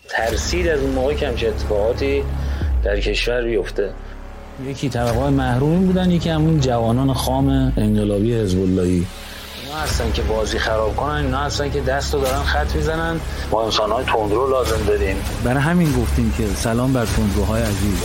ترسید از اون موقع که همچه اتفاقاتی در کشور بیفته. یکی طبقات محرومی بودن، یکی همون جوانان خام انقلابی حزب اللهی. اینا هستن که بازی خراب کنن، اینا هستن که دستو دارن خط میزنن. ما انسان‌های تندرو لازم داریم. برای همین گفتیم که سلام بر تندروهای عزیز.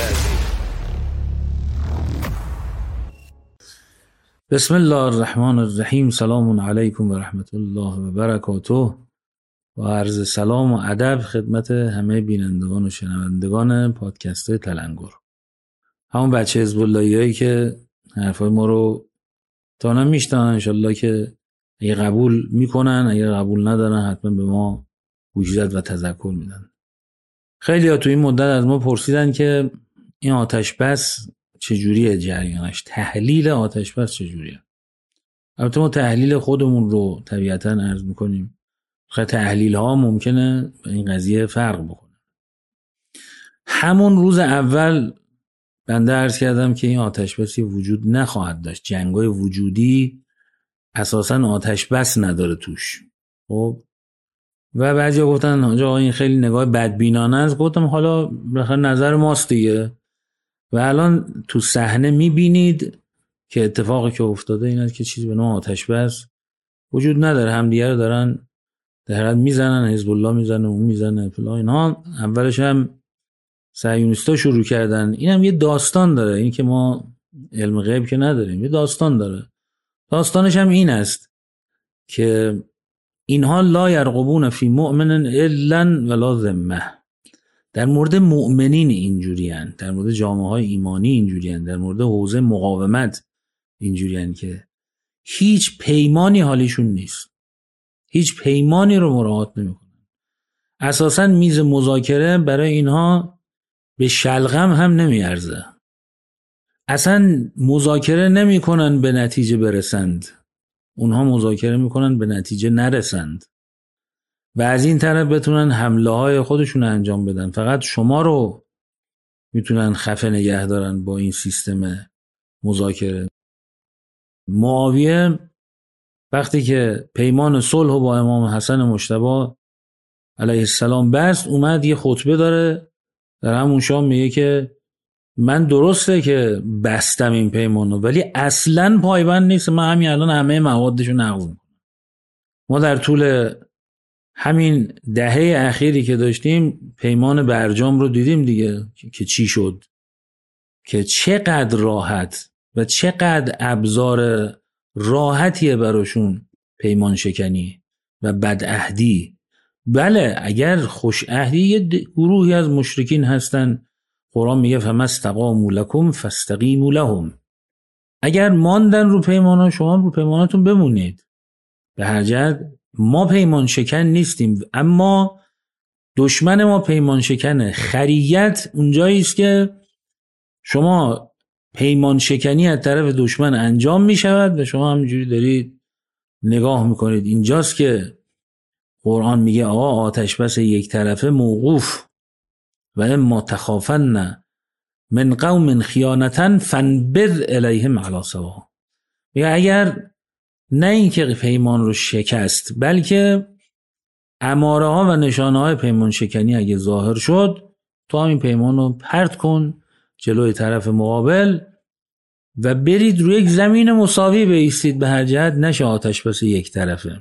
بسم الله الرحمن الرحیم. سلام علیکم و رحمت الله و برکاته. و عرض سلام و ادب خدمت همه بینندگان و شنوندگان پادکست تلنگر. همون بچه حزب اللهیایی که حرفای ما رو تا نمیشتن، انشالله که اگه قبول میکنن، اگه قبول ندارن حتما به ما گوش زد و تذکر میدن. خیلی ها تو این مدت از ما پرسیدن که این آتش بس چجوریه جریانش، تحلیل آتش بس چجوریه. البته ما تحلیل خودمون رو طبیعتاً عرض میکنیم، خیلی تحلیل ها ممکنه این قضیه فرق بکنه. همون روز اول بنده عرض کردم که این آتش بسی وجود نخواهد داشت، جنگای وجودی اساساً آتش بس نداره توش. خب و بعضیا گفتن آقا این خیلی نگاه بدبینانه است. گفتم حالا بخاطر نظر ماست دیگه. و الان تو صحنه میبینید که اتفاقی که افتاده این است که چیزی به نام آتش بس وجود نداره. همدیگه رو دارن در حد میزنن، حزب الله میزنه، اون میزنه فلان. اینا اولش هم صهیونیستا شروع کردن. اینم یه داستان داره، این که ما علم غیب که نداریم، یه داستان داره. داستانش هم این است که اینها لا یرقبون فی مؤمن الا ولا ذمه. در مورد مؤمنین اینجورین، در مورد جامعه های ایمانی اینجورین، در مورد حوزه مقاومت اینجورین که هیچ پیمانی حالیشون نیست، هیچ پیمانی رو مراعات نمیکنن. اساساً میز مذاکره برای اینها به شلغم هم نمیارزه. اصلا مذاکره نمیکنن به نتیجه برسند، اونها مذاکره میکنن به نتیجه نرسند و از این طرف بتونن حمله های خودشون انجام بدن. فقط شما رو میتونن خفه نگه دارن با این سیستم مذاکره. معاویه وقتی که پیمان صلح با امام حسن مجتبی علیه السلام بست، اومد یه خطبه داره در همون شام، میگه که من درسته که بستم این پیمانو ولی اصلاً پایبند نیست، من همین الان همه موادشو نقض میکنم. ما در طول همین دهه اخیری که داشتیم پیمان برجام رو دیدیم دیگه که چی شد، که چقدر راحت و چقدر ابزار راحتیه براشون پیمان شکنی و بدعهدی. بله اگر خوش عهدی، یه گروهی از مشرکین هستن، قرآن میگه فما استقاموا لکم فاستقیموا لهم. اگر ماندن رو پیمانا، شما رو پیماناتون بمونید. به هر جهت ما پیمان شکن نیستیم، اما دشمن ما پیمان شکنه. خریت اونجایی است که شما پیمان شکنی از طرف دشمن انجام می شود و شما همینجوری دارید نگاه میکنید. اینجاست که قرآن میگه آقا آتش بس یک طرفه موقوف و اما تخافن من قوم خیانتا فانبذ الیهم علی سوا. میگه اگر نه اینکه پیمان رو شکست، بلکه اماره ها و نشانه های پیمان شکنی اگه ظاهر شد، تو همین پیمان رو پرت کن جلوی طرف مقابل و برید روی یک زمین مساوی بایستید، به هر جهت نشه آتش بس یک طرفه.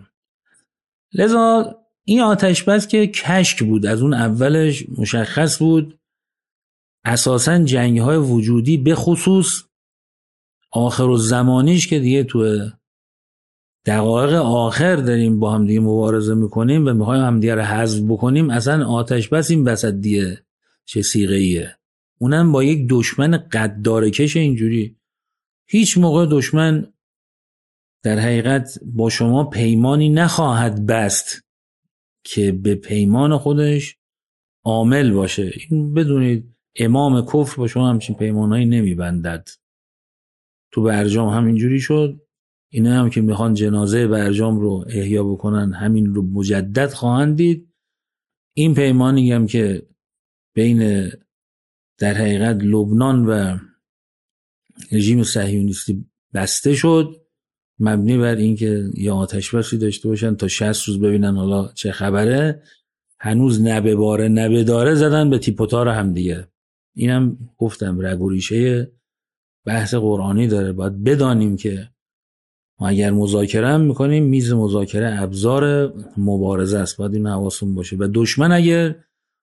لذا این آتش بس که کشک بود، از اون اولش مشخص بود. اساساً جنگ های وجودی به خصوص آخر الزمانیش که دیگه تو دقایق آخر داریم با هم دیگه مبارزه میکنیم و میخوایم هم دیگه رو حذف بکنیم، اصلا آتش بس این وسط دیگه چه صیغه‌ایه، اونم با یک دشمن قدارکش اینجوری. هیچ موقع دشمن در حقیقت با شما پیمانی نخواهد بست که به پیمان خودش عامل باشه. این بدونید امام کفر با شما همچین پیمانایی نمیبندد. تو برجام همینجوری شد. اینا هم که میخوان جنازه برجام رو احیا بکنن همین رو مجدد خواهند دید. این پیمانی هم که بین در حقیقت لبنان و رژیم صهیونیستی بسته شد، مبنی بر این که یا آتش بسی داشته باشن تا 60 روز ببینن حالا چه خبره، هنوز نبباره نبداره زدن به تیپ و تار هم دیگه. اینم گفتم رگ و ریشه بحث قرآنی داره. باید بدانیم که ما اگر مذاکره هم میکنیم، میز مذاکره ابزار مبارزه است، باید این حواسمون باشه. و دشمن اگر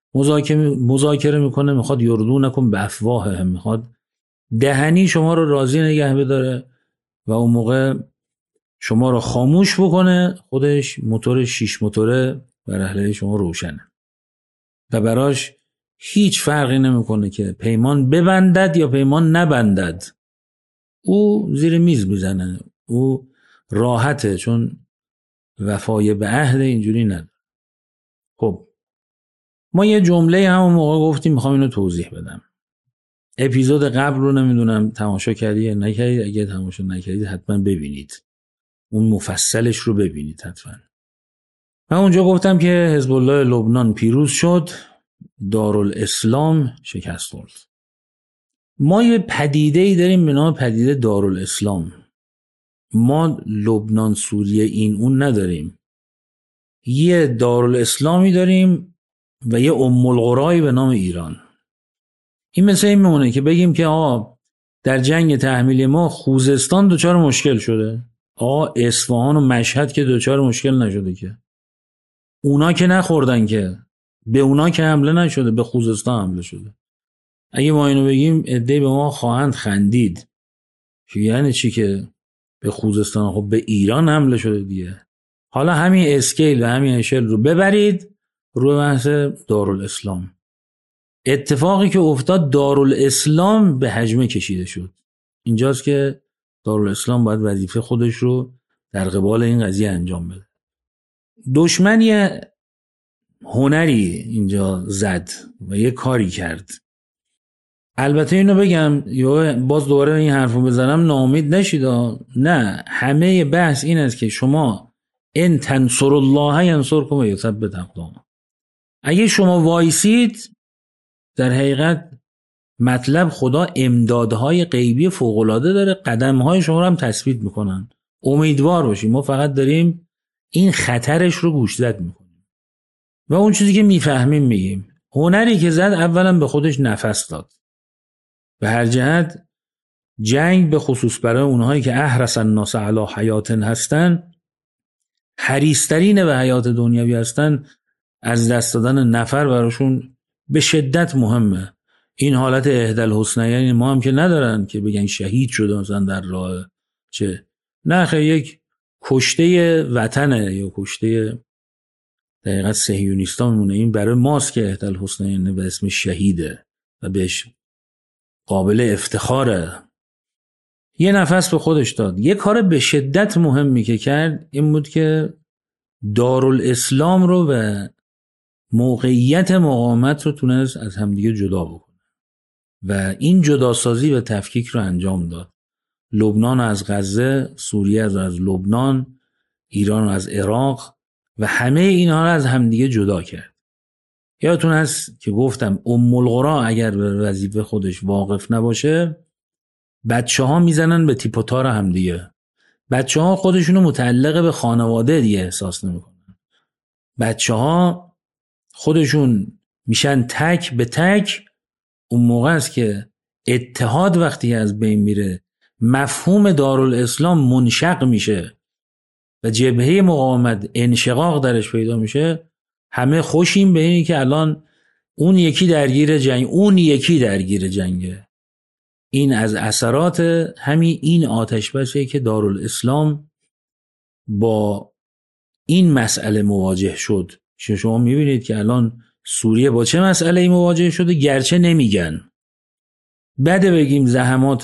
مذاکره میکنه میخواد یردونکم به افواههم، میخواد دهنی شما رو راضی نگه بداره و اون موقع شما رو خاموش بکنه، خودش موتور 6 موتوره و رحله شما روشنه و براش هیچ فرقی نمیکنه که پیمان ببندد یا پیمان نبندد. او زیر میز میزنه، او راحته، چون وفای به عهد اینجوری نداره. خب ما یه جمله همون موقع گفتیم، میخوام اینو توضیح بدم. اپیزود قبل رو نمیدونم تماشا کردی یا نکردید، اگه تماشا نکردید حتما ببینید، اون مفصلش رو ببینید حتما. من اونجا گفتم که حزب الله لبنان پیروز شد، دارالاسلام شکست خورد. ما یه پدیده‌ای داریم به نام پدیده دارالاسلام. ما لبنان سوریه این اون نداریم. یه دارالاسلامی داریم و یه ام القرایی به نام ایران. این مثل این میمونه که بگیم که در جنگ تحمیلی ما خوزستان دچار مشکل شده، اصفهان و مشهد که دچار مشکل نشده، که اونا که نخوردن، که به اونا که حمله نشده، به خوزستان حمله شده. اگه ما اینو بگیم عده‌ای به ما خواهند خندید که یعنی چی که به خوزستان؟ خب به ایران حمله شده دیگه. حالا همین اسکیل و همین اشل رو ببرید روی بحث دارالاسلام. اتفاقی که افتاد، دارالاسلام به حجمه کشیده شد. اینجاست که دارالاسلام باید وظیفه خودش رو در قبال این قضیه انجام بده. دشمن یه هنری اینجا زد و یه کاری کرد. البته اینو بگم یا باز دوباره این حرفو بزنم ناامید نشید، نه، همه بحث این است که شما ان تنصر الله ینصرکم و یثبت اقدامکم. اگه شما وایسید، در حقیقت مطلب خدا امدادهای غیبی فوق‌العاده داره، قدمهای شما رو هم تثبیت میکنن. امیدوار باشید، ما فقط داریم این خطرش رو گوشزد میکنیم و اون چیزی که میفهمیم میگیم. هنری که زد اولا به خودش نفس داد. به هر جهت جنگ، به خصوص برای اونهایی که احرس الناس علی حیات هستن، حریص‌ترین به حیات دنیوی هستن، از دست دادن نفر براشون به شدت مهمه. این حالت احدی الحسنیین ما هم که ندارن که بگن شهید شده مثلا در راه چه، نه خیلی یک کشته وطنه یا کشته دقیقا صهیونیستا میمونه. این برای ماست که احدی الحسنیین به اسم شهیده و بهش قابل افتخاره. یه نفس به خودش داد. یه کار به شدت مهمی که کرد این بود که دارالاسلام رو و موقعیت مقاومت رو تونست از همدیگه جدا بکنه و این جداسازی و تفکیک رو انجام داد. لبنان از غزه، سوریه از لبنان، ایران از عراق و همه اینها رو از همدیگه جدا کرد. یادتون هست که گفتم ام القرا اگر به وظیفه خودش واقف نباشه، بچه ها میزنن به تیپ و تار همدیگه. بچه ها خودشونو متعلق به خانواده دیگه احساس نمیکنن. بچه ها خودشون میشن تک به تک. اون موقع است که اتحاد وقتی از بین میره، مفهوم دارالاسلام منشق میشه و جبهه مقاومت انشقاق درش پیدا میشه. همه خوشیم به اینی که الان اون یکی درگیر جنگ، اون یکی درگیر جنگه. این از اثرات همین این آتش‌بسیه که دارالاسلام با این مسئله مواجه شد. شما میبینید که الان سوریه با چه مسئله‌ای مواجه شده، گرچه نمیگن. بده بگیم زحمات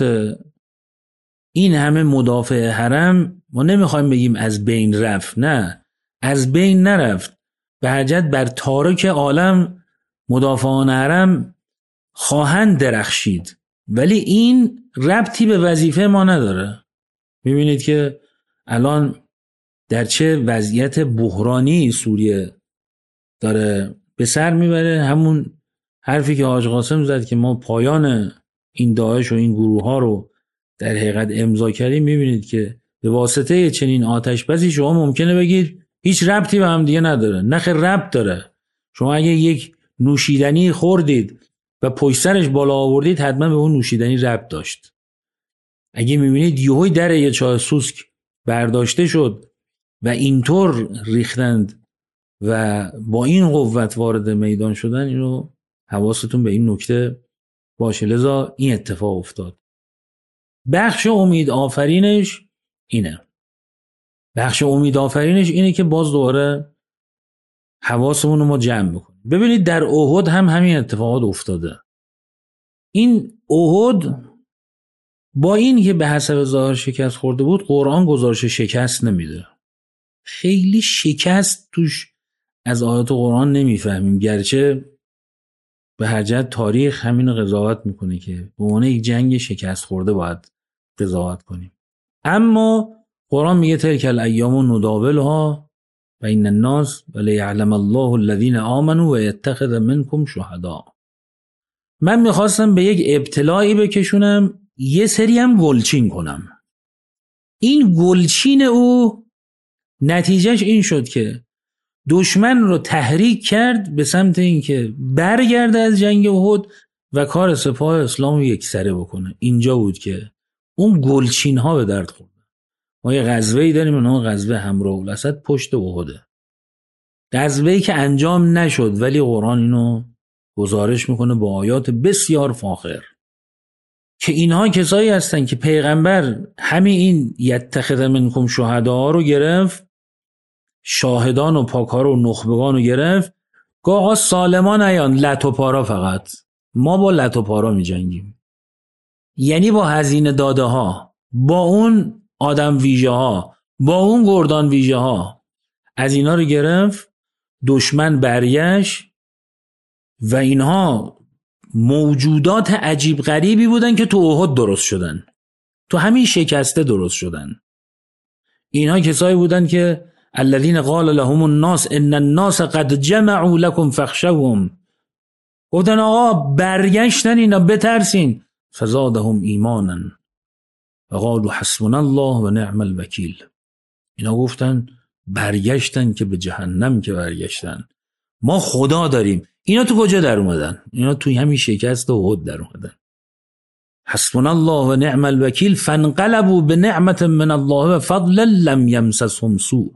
این همه مدافع حرم، ما نمیخوایم بگیم از بین رفت، نه، از بین نرفت. به حجت بر تارک عالم مدافعان حرم خواهند درخشید، ولی این ربطی به وظیفه ما نداره. میبینید که الان در چه وضعیت بحرانی سوریه داره به سر میبره. همون حرفی که حاج قاسم زد که ما پایان این داعش و این گروه ها رو در حقیقت امضا کردیم. میبینید که به واسطه چنین آتش‌بسی شما ممکنه بگید هیچ ربطی به هم دیگه نداره. نخیر، ربط داره. شما اگه یک نوشیدنی خوردید و پشت سرش بالا آوردید حتما به اون نوشیدنی ربط داشت. اگه میبینید یهوی در یه چای سوسک برداشته شد و اینطور ریختند و با این قوت وارد میدان شدن، اینو حواستون به این نکته باشه. لذا این اتفاق افتاد. بخش امید آفرینش اینه. بخش امید آفرینش اینه که باز دوباره حواسمون رو ما جمع بکنیم. ببینید در احد هم همین اتفاقات افتاده. این احد با این که به حسب ظاهر شکست خورده بود، قرآن گزارش شکست نمیده. خیلی شکست توش از آیات قرآن نمیفهمیم، گرچه به هر جهت تاریخ همین رو قضاوت میکنه که به عنوان یک جنگ شکست خورده باید قضاوت کنیم. اما قرآن میگه تلک الایام نداولها بین الناس ولیعلم الله الذین آمنوا و یتخذ منکم شهدا. من میخواستم به یک ابتلایی بکشونم، یه سری هم گلچین کنم. این گلچین او نتیجهش این شد که دشمن رو تحریک کرد به سمت اینکه برگرده از جنگ احد و کار سپاه اسلام رو یکسره بکنه. اینجا بود که اون گلچین ها به درد خورد. ما یه غزوه‌ای داریم، اونها غزوه همراه الاسد پشت احده. غزوه‌ای که انجام نشد ولی قرآن اینو گزارش میکنه با آیات بسیار فاخر که اینها کسایی هستن که پیغمبر همین این یتخذ منکم شهدا رو گرفت، شاهدان و پاکار و نخبگان رو گرفت، گفت آقا سالمان ایان لط و پارا، فقط ما با لط و پارا می جنگیم. یعنی با هزینه داده ها، با اون آدم ویژه ها، با اون گردان ویژه ها، از اینا رو گرفت. دشمن برگشت و اینها موجودات عجیب غریبی بودن که تو احد درست شدن، تو همین شکسته درست شدن. اینها کسایی بودن که الذين قال لهم الناس ان الناس قد جمعوا لكم فاخشوهم، گفتن آقا برگشتن اینا، بترسین. فزادهم ایمانا وقالوا حسبنا الله و نعم الوکیل. اینا گفتن برگشتن که به جهنم که برگشتن، ما خدا داریم. اینا تو کجا در اومدن؟ اینا توی همین شکست احد در اومدن. حسبنا الله و نعم الوکیل فانقلبوا بنعمت من الله و فضل لم یمسسهم سوء.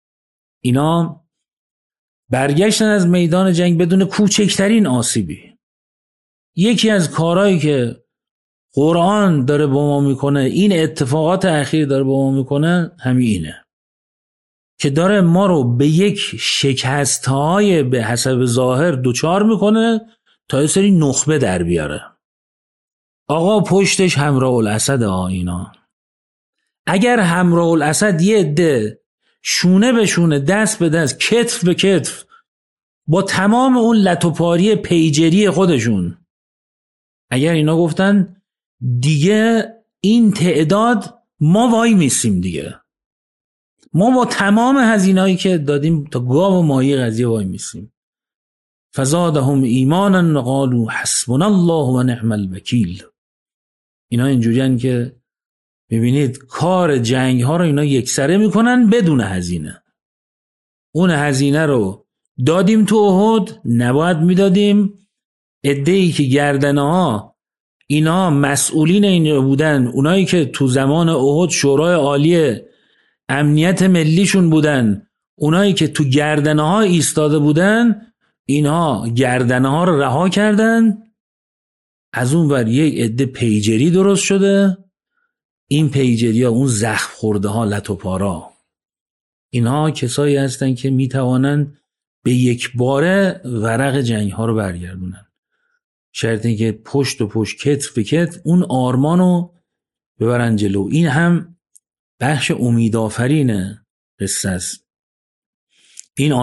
اینا برگشتن از میدان جنگ بدون کوچکترین آسیبی. یکی از کارهایی که قرآن داره با ما میکنه، این اتفاقات اخیر داره با ما میکنه، همین اینه که داره ما رو به یک شکست‌های به حسب ظاهر دوچار میکنه تا یه سری نخبه در بیاره. آقا پشتش همراه الاسد. اینا اگر همراه الاسد یه عده شونه به شونه، دست به دست، کتف به کتف با تمام اون لطوپاری پیجری خودشون، اگر اینا گفتن دیگه این تعداد ما وای میسیم، دیگه ما با تمام هزینه‌ای که دادیم تا گاو و ماهی قضیه وای میسیم، فزادهم ایمانا و قالوا حسبنا الله و نعم الوکیل. اینا اینجوریان که میبینید کار جنگ ها رو اینا یکسره میکنن بدون هزینه. اون هزینه رو دادیم تو احد، نباید میدادیم. عده‌ای که گردنه ها اینا مسئولین این بودن، اونایی که تو زمان احد شورای عالی امنیت ملیشون بودن، اونایی که تو گردنه ها ایستاده بودن، اینها گردنه ها رو رها کردن. از اون ور یک عده پیجری درست شده. این پیجری ها، اون زخم خورده ها، لط و پارا، اینها کسایی هستن که میتوانن به یک باره ورق جنگ ها رو برگردونن. شرط این که پشت و پشت، کتف به کتف اون آرمانو ببرن جلو. این هم بخش امیدآفرینه قصه است. این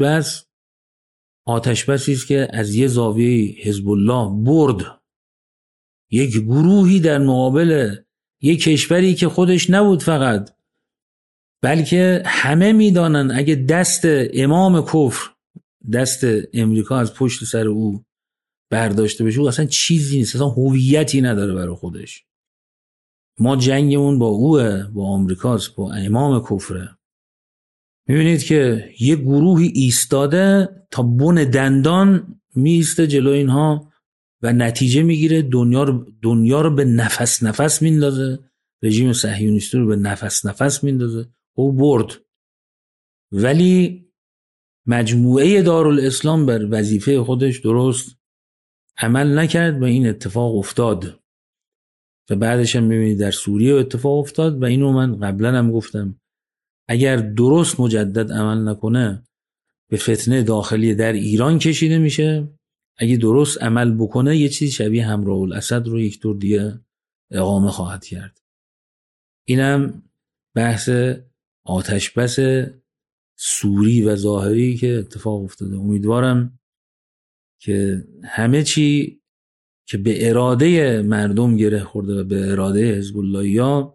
آتشبسی است که از یه زاویه حزب الله برد یک گروهی در مقابل یک کشوری که خودش نبود فقط، بلکه همه میدانن اگه دست امام کفر، دست امریکا از پشت سر او برداشته بشه، او اصلا چیزی نیست، اصلا هویتی نداره برای خودش. ما جنگمون با اوه، با آمریکاست، با امام کفره. میبینید که یه گروهی ایستاده تا بن دندان میسته جلو اینها و نتیجه میگیره، دنیا رو به نفس میندازه، رژیم صهیونیستی رو به نفس میندازه. او برد، ولی مجموعه دارالاسلام بر وظیفه خودش درست عمل نکرد و این اتفاق افتاد و بعدش هم میبینید در سوریه اتفاق افتاد. و اینو من قبلا هم گفتم، اگر درست مجدد عمل نکنه به فتنه داخلی در ایران کشیده میشه، اگه درست عمل بکنه یه چیز شبیه همراه الاسد رو یک دور دیگه اقامه خواهد کرد. اینم بحث آتش بس سوری و ظاهری که اتفاق افتاده. امیدوارم که همه چی که به اراده مردم گره خورده و به اراده حزب اللهیا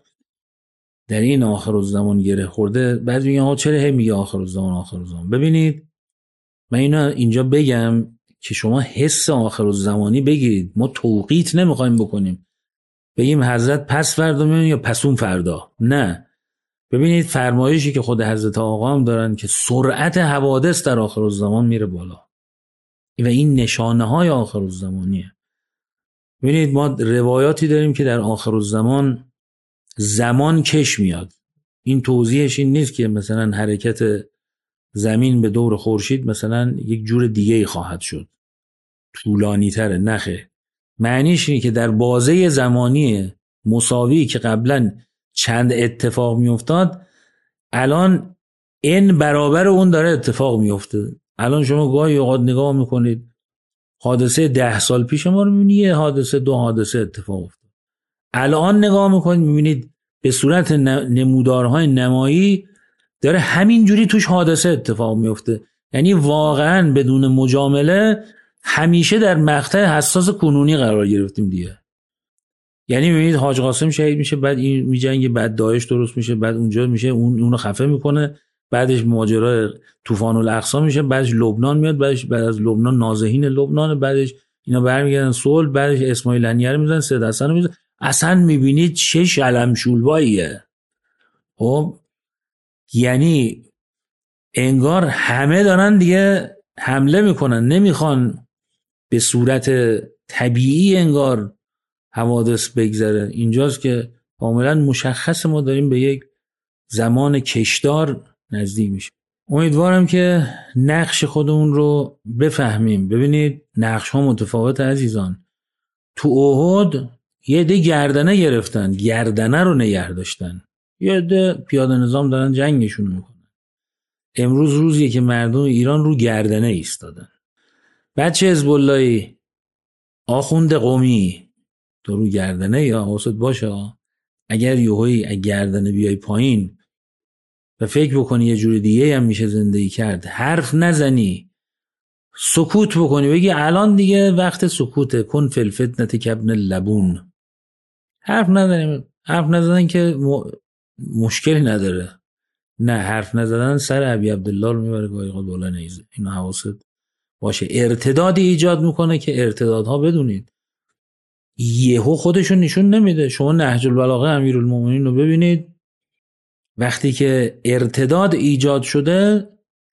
در این آخرالزمان گره خورده. بعضی میگن ها چرا میگه آخرالزمان. ببینید من اینجا بگم که شما حس آخرالزمانی بگیرید. ما توقیت نمیخوایم بکنیم بگیم حضرت پس فردا میان یا پسون فردا، نه. ببینید فرمایشی که خود حضرت آقا هم دارن که سرعت حوادث در آخرالزمان میره بالا و این نشانه های آخرالزمانیه. ببینید ما روایاتی داریم که در آخرالزمان زمان کش میاد. این توضیحش این نیست که مثلا حرکت زمین به دور خورشید مثلا یک جور دیگه خواهد شد، طولانی تره، نخه. معنیش اینه که در بازه زمانی مساوی که قبلا چند اتفاق میافتاد الان این برابر اون داره اتفاق میفته. الان شما گاهی اوقات نگاه میکنید حادثه 10 سال پیش ما رو میبینید یه حادثه 2 حادثه اتفاق افتاد. الان نگاه میکنید میبینید به صورت نمودارهای نمایی داره همینجوری توش حادثه اتفاق میفته. یعنی واقعا بدون مجامله همیشه در مقطع حساس کنونی قرار گرفتیم دیگه. یعنی میبینید حاج قاسم شهید میشه، بعد این میجنگه، بعد داعش درست میشه، بعد اونجا میشه، اونو خفه میکنه، بعدش ماجرای طوفان الاقصی میشه، بعدش لبنان میاد، بعد از لبنان نازحین لبنان، بعدش اینا برمیگردن صلح، بعدش اسماعیل هنیه رو میزنن، سید حسن رو میزنن. اصلا میبینید چه شلم شولباییه. خب یعنی انگار همه دارن دیگه حمله میکنن، نمیخوان به صورت طبیعی انگار حوادث بگذره. اینجاست که کاملا مشخص ما داریم به یک زمان کشدار نزدیک میشه. امیدوارم که نقش خودمون رو بفهمیم. ببینید نقش ها متفاوت عزیزان. تو احد یه عده گردنه گرفتن، گردنه رو نگه داشتن، یه عده پیاده نظام دارن جنگشون میکنن. امروز روزیه که مردم ایران رو گردنه ایستادن. بچه حزب اللهی، آخوند قومی، تو رو گردنه یا حواست باشه اگر یهویی گردنه بیای پایین و فکر بکنی یه جور دیگه هم میشه زندگی کرد، حرف نزنی، سکوت بکنی، بگی الان دیگه وقت سکوته، کن فی الفتنة کابن اللبون. حرف نزدن که مشکلی نداره. نه، حرف نزدن سر ابی عبدالله رو میبره گاهی اوقات بالا نیزه. اینو حواست باشه. ارتدادی ایجاد میکنه که ارتدادها بدونید یهو خودشون نشون نمیده. شما نهج البلاغه امیرالمومنین رو ببینید، وقتی که ارتداد ایجاد شده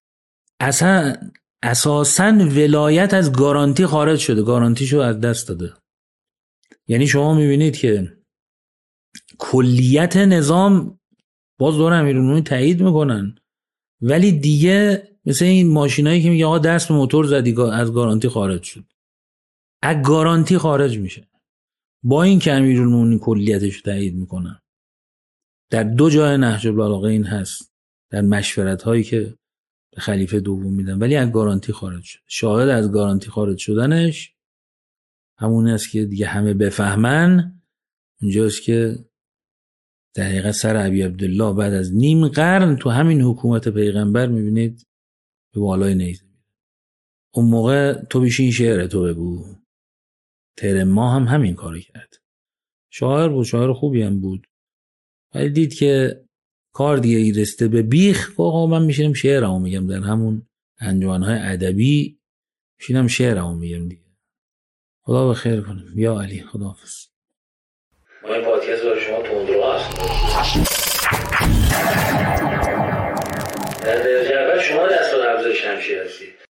اساساً ولایت از گارانتی خارج شده، گارانتیشو از دست داده. یعنی شما میبینید که کلیت نظام باز دور امیرالمومنین تایید میکنن، ولی دیگه مثل این ماشینایی که میگه آقا دست به موتور زدی از گارانتی خارج شد، از گارانتی خارج میشه، با این که امیرالمومنین کلیتش تایید میکنن. در 2 جای نهج البلاغه این هست، در مشورت هایی که به خلیفه دوم میدن، ولی از گارانتی خارج شد. شاهد از گارانتی خارج شدنش همون است که دیگه همه بفهمن. اونجاست که در حقیقت سر ابی عبدالله بعد از نیم قرن تو همین حکومت پیغمبر میبینید به بالای نیزه. اون موقع تو بیشین شعر تو بگو. ترما هم همین کاری کرد. شاعر بود، شاعر خوبی هم بود، ولی دید که کار دیگه رسته به بیخ. آقا من میشینم شعرمو میگم، در همون انجمن‌های ادبی میشینم شعرمو میگم دیگه. خدا به خیر کنه. یا علی، خداحافظ. ما این پادکست برای شما تندرو هست. در درجه اول شما دست به قبض شمشیر هستید.